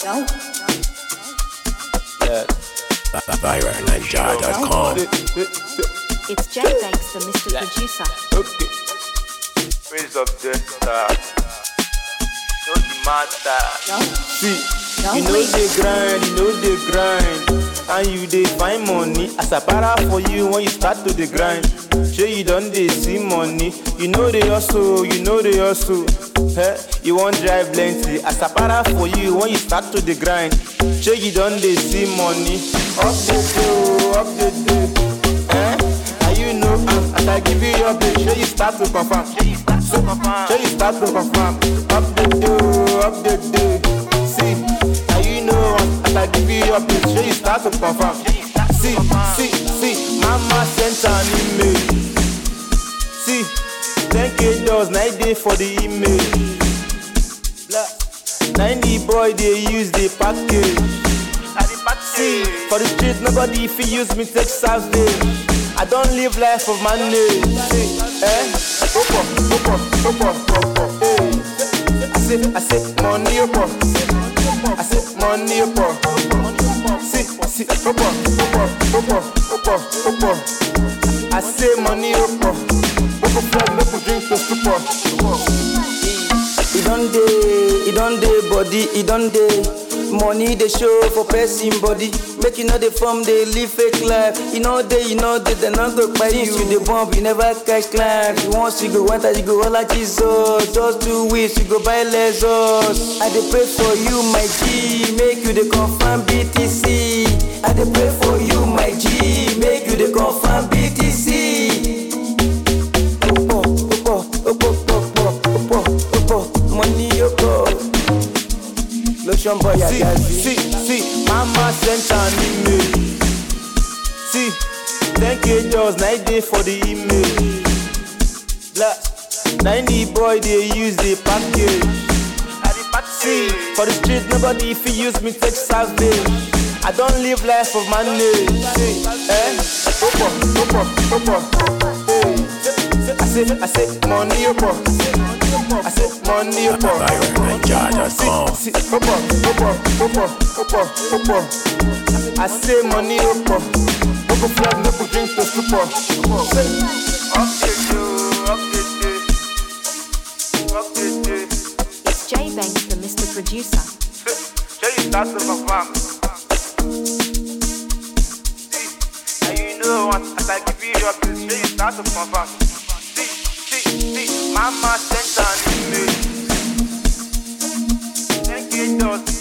Yeah. VironNiger.com. It's J Banks, the Mr. Producer. Okay. Raise up the star. No matter. See, you know they grind, and you dey find money. As a para for you when you start to the grind. Sure you don't dey see money. You know they hustle. Hey, you won't drive plenty. As a para for you when you start to the grind. Sure you don't dey see money. Up the day. And you know as I give you your day, sure you start to confirm. Sure you start to confirm. Up the day. See, and you know as I give you your day, sure you start to confirm. See, mama sent an email. See, $10K, 9 days for the email. 90 boy they use the package. See, for the street nobody if you use me take savage. I don't live life of my name. Up. I say money up. I say money up. See, up. I say money up. Flag, make we drink to stupor. It don't day, body, it don't day. Money they show for person body. Make you know the form they live fake life. You know they not go by you. You the bump, you never catch climb. You want you go enter, you go all like Jesus. Just 2 weeks, you go buy lessons. I dey pray for you, my G. Make you the confirm BTC. I dey pray for you, my G. Make you the confirm BTC. Money you go. Lotion boy, see, mama sent an email. See, $10K, 9 days for the email. 90 boy they use the package. See, for the street nobody if you use me take savage. I don't live life of my name. I say money up. I say money up. VironNiger.com. I say money up. Flag, make we drink to stupor. It's J Banks, the Mr. Producer. Sure you start to confirm. See, and you know as I give you your bill, sure you start to confirm. See, mama sent an email. $10K,